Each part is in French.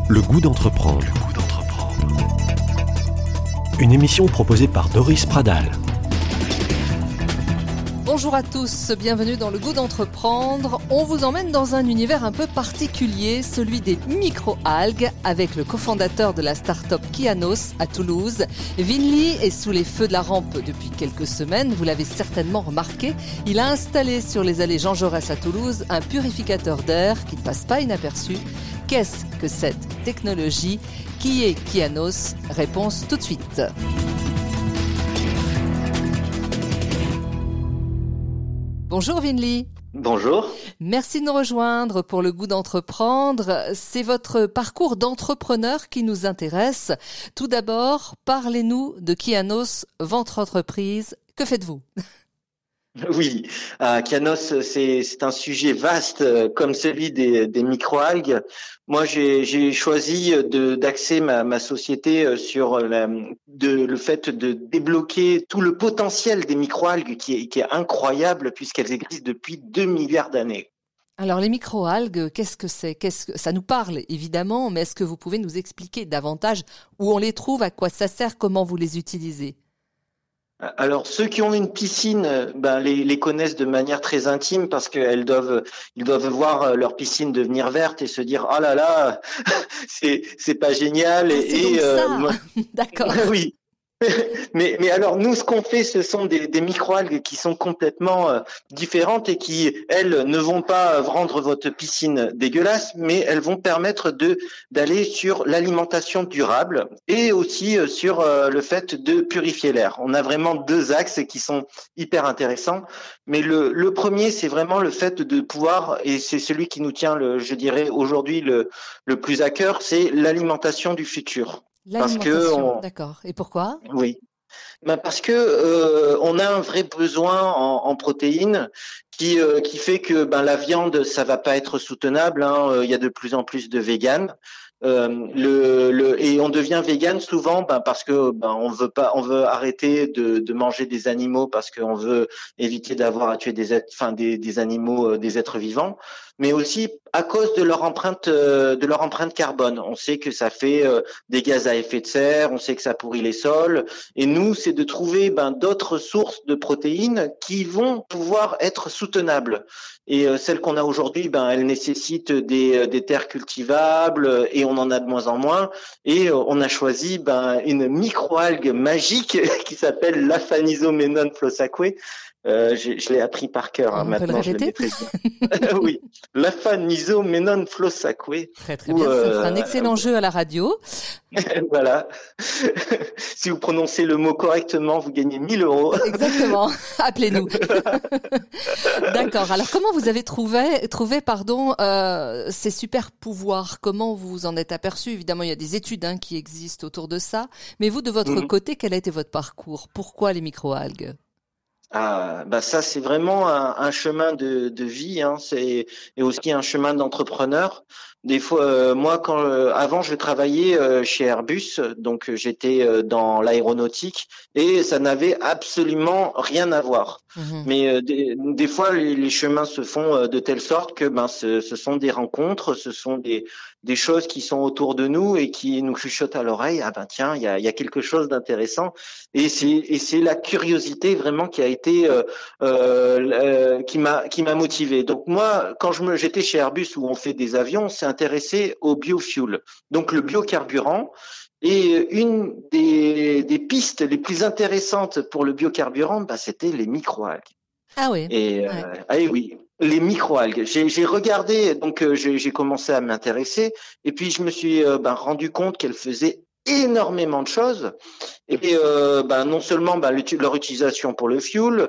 Le goût d'entreprendre. Une émission proposée par Doris Pradal. Bonjour à tous, bienvenue dans Le goût d'entreprendre. On vous emmène dans un univers un peu particulier, celui des micro-algues, avec le cofondateur de la start-up Kianos à Toulouse. Vinly est sous les feux de la rampe depuis quelques semaines, vous l'avez certainement remarqué. Il a installé sur les allées Jean Jaurès à Toulouse un purificateur d'air qui ne passe pas inaperçu. Qu'est-ce que cette technologie? Qui est Kianos? Réponse tout de suite. Bonjour Vinly. Bonjour. Merci de nous rejoindre pour Le goût d'entreprendre. C'est votre parcours d'entrepreneur qui nous intéresse. Tout d'abord, parlez-nous de Kianos, votre entreprise. Que faites-vous ? Oui, Kianos, c'est un sujet vaste comme celui des microalgues. Moi, j'ai choisi d'axer ma société sur le fait de débloquer tout le potentiel des microalgues qui est incroyable puisqu'elles existent depuis 2 milliards d'années. Alors les microalgues, qu'est-ce que c'est ? Ça nous parle évidemment, mais est-ce que vous pouvez nous expliquer davantage où on les trouve, à quoi ça sert, comment vous les utilisez ? Alors ceux qui ont une piscine, les connaissent de manière très intime parce qu'ils doivent voir leur piscine devenir verte et se dire ah là là c'est pas génial moi... D'accord. Oui. Mais alors nous, ce qu'on fait, ce sont des microalgues qui sont complètement différentes et qui, elles, ne vont pas rendre votre piscine dégueulasse, mais elles vont permettre d'aller sur l'alimentation durable et aussi sur le fait de purifier l'air. On a vraiment 2 axes qui sont hyper intéressants, mais le premier, c'est vraiment le fait de pouvoir, et c'est celui qui nous tient, je dirais aujourd'hui le plus à cœur, c'est l'alimentation du futur. L'alimentation, d'accord. Et pourquoi ? Oui, parce que on a un vrai besoin en protéines qui fait que la viande, ça va pas être soutenable. Il y a de plus en plus de véganes. Et on devient végane souvent parce que on veut arrêter de manger des animaux parce qu'on veut éviter d'avoir à tuer des animaux, des êtres vivants, mais aussi à cause de leur empreinte carbone. On sait que ça fait des gaz à effet de serre, on sait que ça pourrit les sols, et nous, c'est de trouver d'autres sources de protéines qui vont pouvoir être soutenables. Et celles qu'on a aujourd'hui, elles nécessitent des terres cultivables et on en a de moins en moins. Et on a choisi une microalgue magique qui s'appelle l'Aphanisomena flossacque. Je l'ai appris par cœur. Maintenant, je le maîtrise. Oui, l'Aphanisomena flossacque. Très très bien. Ça fera un excellent jeu à la radio. Voilà. Si vous prononcez le mot correctement, vous gagnez 1 000 €. Exactement. Appelez-nous. D'accord. Alors, comment vous avez trouvé ces super pouvoirs ? Comment vous en êtes aperçu ? Évidemment, il y a des études qui existent autour de ça. Mais vous, de votre côté, quel a été votre parcours ? Pourquoi les microalgues ? Ça c'est vraiment un chemin de vie, et aussi un chemin d'entrepreneur. Des fois, moi, avant, je travaillais chez Airbus, donc j'étais dans l'aéronautique et ça n'avait absolument rien à voir. Mais des fois, les chemins se font de telle sorte que ce sont des rencontres, ce sont des choses qui sont autour de nous et qui nous chuchotent à l'oreille. Tiens, il y a quelque chose d'intéressant. Et c'est la curiosité vraiment qui a été qui m'a motivé. Donc moi, quand j'étais chez Airbus où on fait des avions, on s'est intéressé au biofuel, donc le biocarburant. Et une des pistes les plus intéressantes pour le biocarburant, c'était les microalgues. Ah oui. Et oui, les microalgues. J'ai regardé, donc j'ai commencé à m'intéresser, et puis je me suis rendu compte qu'elles faisaient énormément de choses. Et non seulement leur utilisation pour le fuel,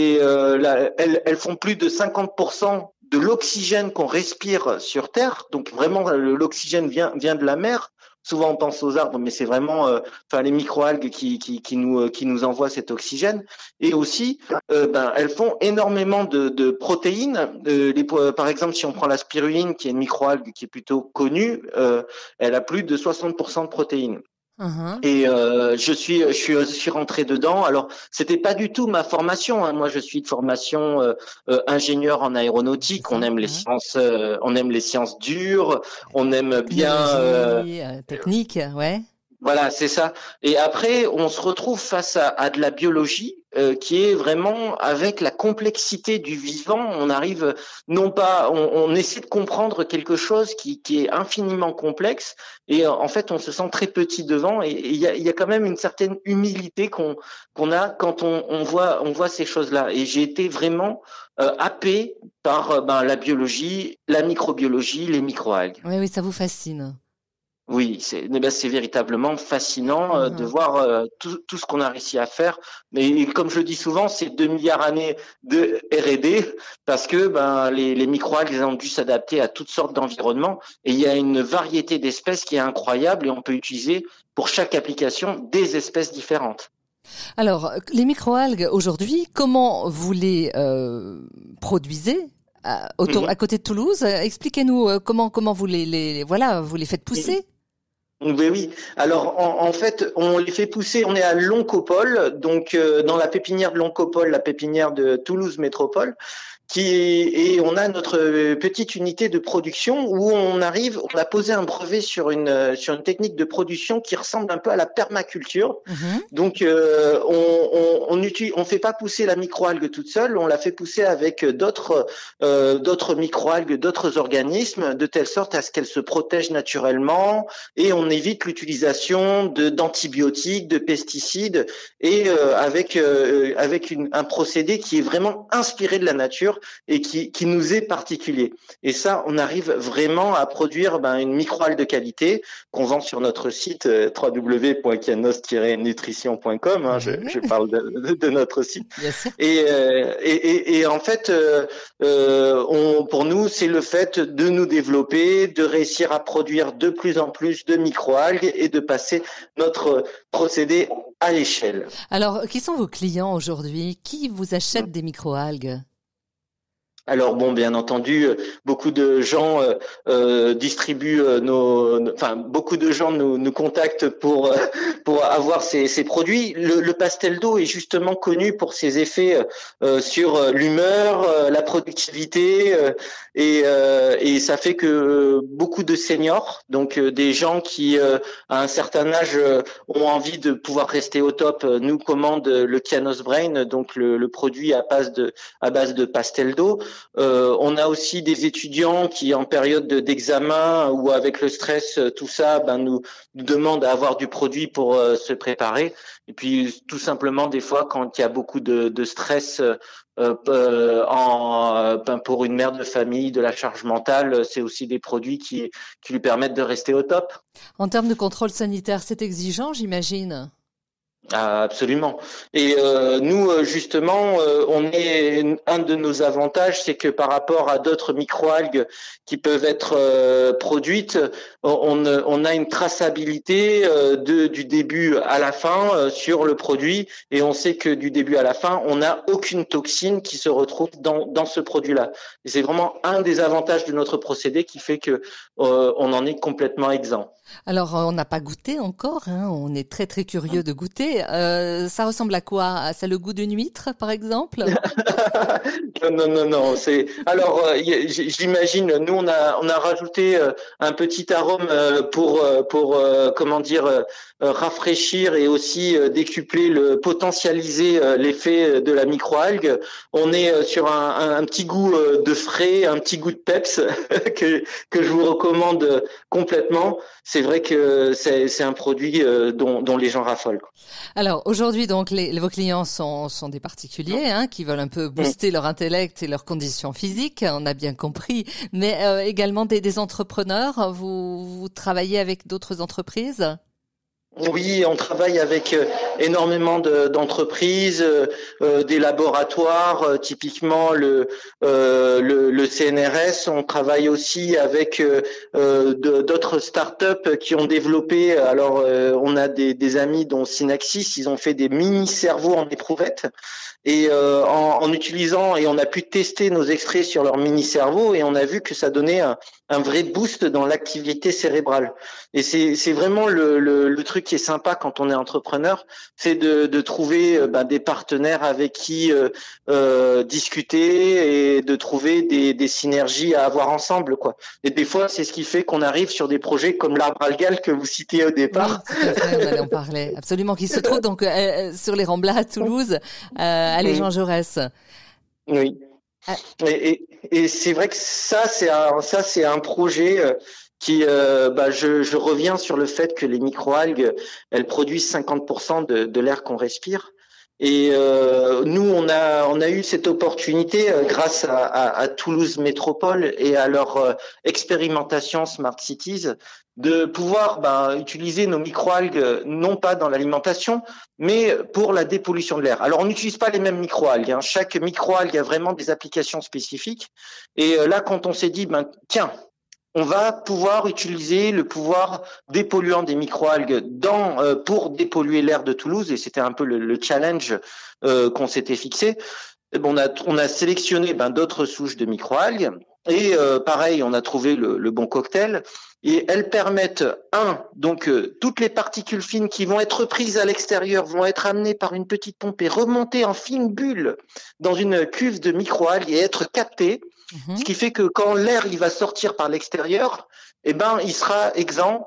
elles font plus de 50% de l'oxygène qu'on respire sur Terre. Donc vraiment, l'oxygène vient de la mer. Souvent on pense aux arbres, mais c'est vraiment les microalgues qui nous envoient cet oxygène. Et aussi, elles font énormément de protéines. Par exemple, si on prend la spiruline, qui est une microalgue qui est plutôt connue, elle a plus de 60% de protéines. Mhm. Et je suis rentré dedans. Alors, c'était pas du tout ma formation, hein. Moi, je suis de formation ingénieur en C'est aéronautique. ça, ouais. On aime les sciences dures. On aime bien Technologie, technique, ouais. voilà, c'est ça. Et après, on se retrouve face à de la biologie qui est vraiment avec la complexité du vivant. On arrive non pas, on essaie de comprendre quelque chose qui est infiniment complexe et en fait, on se sent très petit devant. Et il y a quand même une certaine humilité qu'on a quand on voit ces choses-là. Et j'ai été vraiment happé par la biologie, la microbiologie, les microalgues. Oui, oui, ça vous fascine. Oui, c'est véritablement fascinant de Mhm. voir tout ce qu'on a réussi à faire. Mais comme je le dis souvent, c'est 2 milliards d'années de R&D parce que les microalgues ils ont dû s'adapter à toutes sortes d'environnements et il y a une variété d'espèces qui est incroyable et on peut utiliser pour chaque application des espèces différentes. Alors, les microalgues, aujourd'hui, comment vous les produisez Mhm. à côté de Toulouse? Expliquez-nous comment vous voilà, vous les faites pousser? Oui, oui. Alors, en fait, on les fait pousser. On est à Loncopole, donc dans la pépinière de Loncopole, la pépinière de Toulouse Métropole. Et on a notre petite unité de production où on a posé un brevet sur une technique de production qui ressemble un peu à la permaculture. Mhm. Donc on fait pas pousser la microalgue toute seule, on la fait pousser avec d'autres microalgues, d'autres organismes, de telle sorte à ce qu'elle se protège naturellement et on évite l'utilisation d'antibiotiques, de pesticides et avec un procédé qui est vraiment inspiré de la nature et qui nous est particulier. Et ça, on arrive vraiment à produire une microalgue de qualité qu'on vend sur notre site www.kianos-nutrition.com. Hein, Ouais, je parle de notre site. bien sûr. Et en fait, pour nous, c'est le fait de nous développer, de réussir à produire de plus en plus de microalgues et de passer notre procédé à l'échelle. Alors, qui sont vos clients aujourd'hui? Qui vous achète des microalgues? Alors bon, bien entendu, beaucoup de gens distribuent enfin beaucoup de gens nous contactent pour avoir ces produits. Le pastel d'eau est justement connu pour ses effets sur l'humeur, la productivité et ça fait que beaucoup de seniors, donc des gens qui à un certain âge ont envie de pouvoir rester au top, nous commandent le Kianos Brain, donc le produit à base de pastel d'eau. On a aussi des étudiants qui, en période d'examen ou avec le stress, tout ça, nous demandent à avoir du produit pour se préparer. Et puis, tout simplement, des fois, quand il y a beaucoup de stress pour une mère de famille, de la charge mentale, c'est aussi des produits qui lui permettent de rester au top. En termes de contrôle sanitaire, c'est exigeant, j'imagine. Ah, absolument. Et nous, justement, un de nos avantages, c'est que par rapport à d'autres microalgues qui peuvent être produites, on a une traçabilité du début à la fin sur le produit, et on sait que du début à la fin, on n'a aucune toxine qui se retrouve dans ce produit-là. Et c'est vraiment un des avantages de notre procédé qui fait que on en est complètement exempt. Alors, on n'a pas goûté encore, hein, on est très très curieux de goûter. Ça ressemble à quoi? Ça a le goût d'une huître, par exemple? Non. C'est alors j'imagine. Nous on a rajouté un petit arôme pour comment dire rafraîchir et aussi décupler potentialiser l'effet de la microalgue. On est sur un petit goût de frais, un petit goût de peps que je vous recommande complètement. C'est vrai que c'est un produit dont les gens raffolent. Alors aujourd'hui, donc, vos clients sont des particuliers hein, qui veulent un peu booster leur intellect et leurs conditions physiques, on a bien compris, mais également des entrepreneurs. Vous travaillez avec d'autres entreprises? Oui, on travaille avec énormément d'entreprises, des laboratoires, typiquement le CNRS. On travaille aussi avec d'autres startups qui ont développé. Alors, on a des amis dont Synaxis, ils ont fait des mini cerveaux en éprouvette. Et en utilisant, et on a pu tester nos extraits sur leur mini cerveau, et on a vu que ça donnait un vrai boost dans l'activité cérébrale. Et c'est vraiment le truc truc qui est sympa quand on est entrepreneur, c'est de trouver des partenaires avec qui discuter et de trouver des synergies à avoir ensemble, quoi. Et des fois, c'est ce qui fait qu'on arrive sur des projets comme l'arbre algal que vous citiez au départ. Oui, tout à fait, on allait en parler. Absolument, qui se trouve donc sur les Remblats à Toulouse, allée Jean Jaurès. Oui. Ah. Et c'est vrai que ça c'est un projet qui je reviens sur le fait que les microalgues, elles produisent 50% de l'air qu'on respire. Et nous on a eu cette opportunité grâce à Toulouse Métropole et à leur expérimentation Smart Cities de pouvoir utiliser nos microalgues non pas dans l'alimentation mais pour la dépollution de l'air. Alors on n'utilise pas les mêmes microalgues, hein. Chaque microalgue a vraiment des applications spécifiques. Et là quand on s'est dit tiens, on va pouvoir utiliser le pouvoir dépolluant des microalgues pour dépolluer l'air de Toulouse, et c'était un peu le challenge qu'on s'était fixé. On a sélectionné d'autres souches de microalgues et pareil, on a trouvé le bon cocktail. Et elles permettent toutes les particules fines qui vont être prises à l'extérieur vont être amenées par une petite pompe et remontées en fines bulles dans une cuve de microalgues et être captées. Ce qui fait que quand l'air il va sortir par l'extérieur, il sera exempt.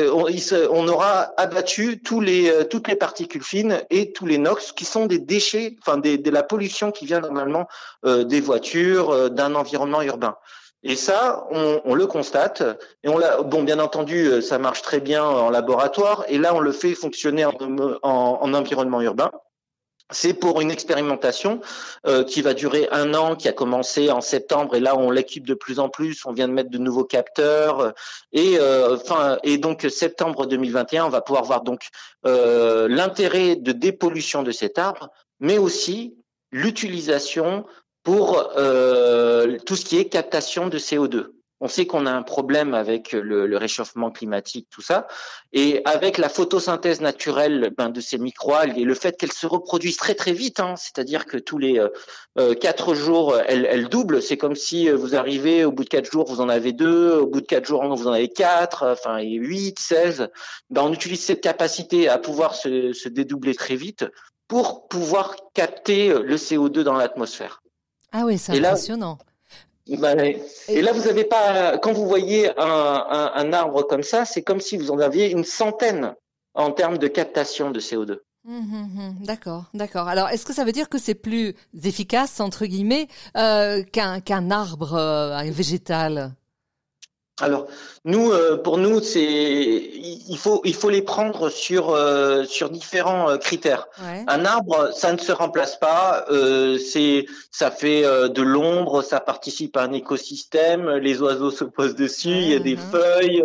On aura abattu toutes les particules fines et tous les NOx qui sont des déchets, de la pollution qui vient normalement des voitures, d'un environnement urbain. Et ça, on le constate. Et bien entendu, ça marche très bien en laboratoire. Et là, on le fait fonctionner en environnement urbain. C'est pour une expérimentation qui va durer 1 an, qui a commencé en septembre, et là on l'équipe de plus en plus. On vient de mettre de nouveaux capteurs et donc septembre 2021, on va pouvoir voir donc l'intérêt de dépollution de cet arbre, mais aussi l'utilisation pour tout ce qui est captation de CO2. On sait qu'on a un problème avec le réchauffement climatique, tout ça, et avec la photosynthèse naturelle de ces microalgues et le fait qu'elles se reproduisent très très vite, c'est-à-dire que tous les 4 jours elles doublent. C'est comme si vous arrivez au bout de 4 jours vous en avez 2, au bout de 4 jours vous en avez 4, et 8, 16. On utilise cette capacité à pouvoir se dédoubler très vite pour pouvoir capter le CO2 dans l'atmosphère. Ah oui, c'est impressionnant. Et là, vous avez pas, quand vous voyez un arbre comme ça, c'est comme si vous en aviez une centaine en termes de captation de CO2. D'accord. Alors, est-ce que ça veut dire que c'est plus efficace, entre guillemets, qu'un arbre végétal? Alors, pour nous, il faut les prendre sur différents critères. Ouais. Un arbre, ça ne se remplace pas. Ça fait de l'ombre, ça participe à un écosystème. Les oiseaux se posent dessus, il y a des feuilles.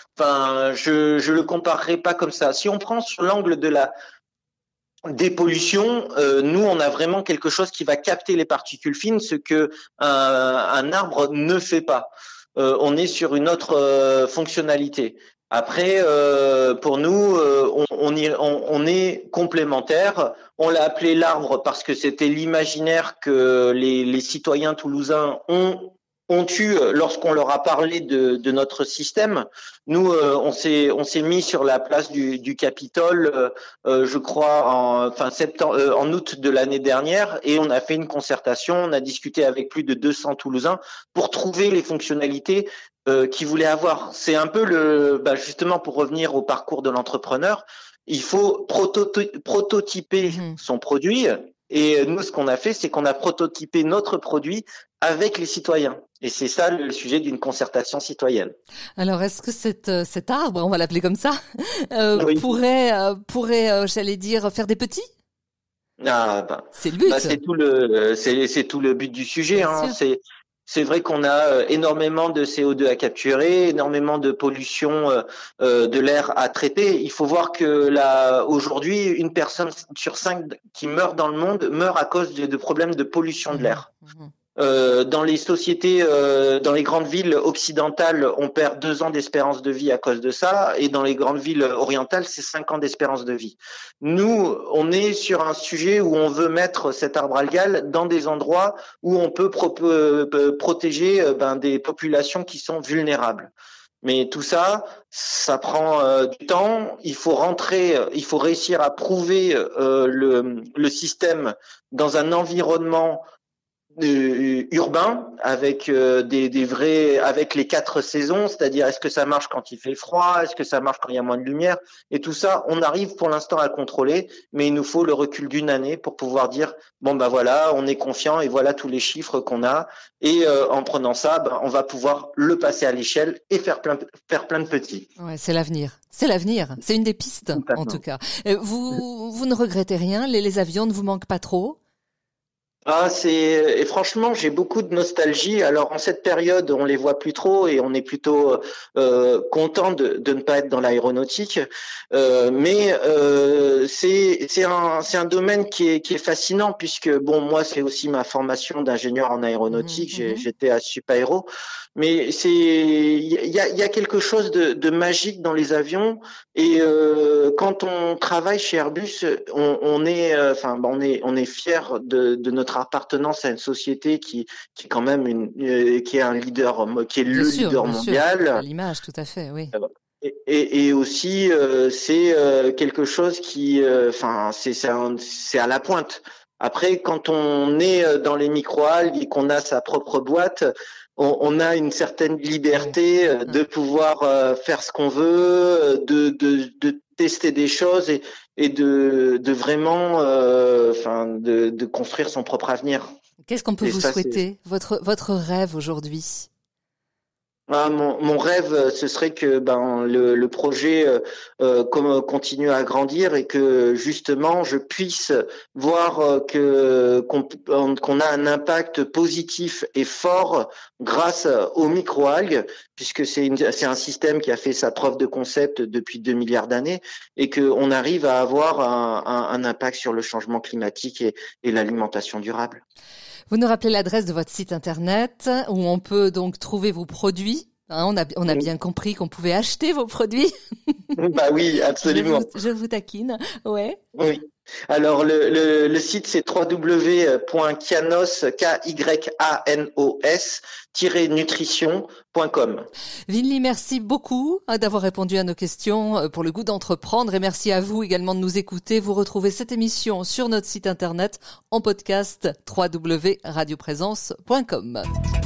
Je le comparerai pas comme ça. Si on prend sur l'angle de la dépollution, nous on a vraiment quelque chose qui va capter les particules fines, ce que un arbre ne fait pas. On est sur une autre fonctionnalité. Après, pour nous, on est complémentaires. On l'a appelé l'arbre parce que c'était l'imaginaire que les citoyens toulousains ont eu lorsqu'on leur a parlé de notre système. Nous, on s'est mis sur la place du Capitole, je crois en août de l'année dernière, et on a fait une concertation. On a discuté avec plus de 200 Toulousains pour trouver les fonctionnalités qu'ils voulaient avoir. C'est un peu justement pour revenir au parcours de l'entrepreneur, il faut prototyper son produit. Et nous, ce qu'on a fait, c'est qu'on a prototypé notre produit avec les citoyens. Et c'est ça le sujet d'une concertation citoyenne. Alors, est-ce que cet arbre, on va l'appeler comme ça, pourrait, j'allais dire, faire des petits? C'est le but. C'est tout le but du sujet. C'est vrai qu'on a énormément de CO2 à capturer, énormément de pollution de l'air à traiter. Il faut voir que aujourd'hui, 1 personne sur 5 qui meurt dans le monde meurt à cause de problèmes de pollution de l'air. Dans les sociétés, dans les grandes villes occidentales, on perd 2 ans d'espérance de vie à cause de ça, et dans les grandes villes orientales, c'est 5 ans d'espérance de vie. Nous, on est sur un sujet où on veut mettre cet arbre algal dans des endroits où on peut protéger des populations qui sont vulnérables. Mais tout ça, ça prend du temps. Il faut réussir à prouver le système dans un environnement urbain avec avec les 4 saisons, c'est-à-dire est-ce que ça marche quand il fait froid, est-ce que ça marche quand il y a moins de lumière, et tout ça, on arrive pour l'instant à le contrôler, mais il nous faut le recul d'une année pour pouvoir dire bon bah voilà, on est confiant et voilà tous les chiffres qu'on a, et en prenant ça, on va pouvoir le passer à l'échelle et faire plein de petits. Ouais, c'est l'avenir. C'est l'avenir. C'est une des pistes, en tout cas. Vous ne regrettez rien? Les avions ne vous manquent pas trop? Et franchement, j'ai beaucoup de nostalgie. Alors en cette période, on les voit plus trop et on est plutôt content de ne pas être dans l'aéronautique. Mais c'est un domaine qui est fascinant puisque bon, moi c'est aussi ma formation d'ingénieur en aéronautique. J'étais à Supaéro, mais il y a quelque chose de magique dans les avions. Et quand on travaille chez Airbus, on est fier de notre appartenance à une société qui est quand même qui est un leader, qui est le leader mondial. À l'image, tout à fait, oui. Et aussi, c'est quelque chose qui, c'est à la pointe. Après, quand on est dans les microalgues et qu'on a sa propre boîte, on a une certaine liberté de pouvoir faire ce qu'on veut, de tester des choses et de vraiment, de construire son propre avenir. Qu'est-ce qu'on peut vous souhaiter, votre rêve aujourd'hui? Mon rêve, ce serait que le projet continue à grandir et que justement je puisse voir qu'on a un impact positif et fort grâce aux microalgues, puisque c'est un système qui a fait sa preuve de concept depuis 2 milliards d'années et qu'on arrive à avoir un impact sur le changement climatique et l'alimentation durable. Vous nous rappelez l'adresse de votre site internet où on peut donc trouver vos produits. On a bien compris qu'on pouvait acheter vos produits. Bah oui, absolument. Je vous taquine, ouais. Oui. Alors le site c'est www.kianos-nutrition.com. Vinly, merci beaucoup d'avoir répondu à nos questions pour le goût d'entreprendre et merci à vous également de nous écouter. Vous retrouvez cette émission sur notre site internet en podcast www.radioprésence.com.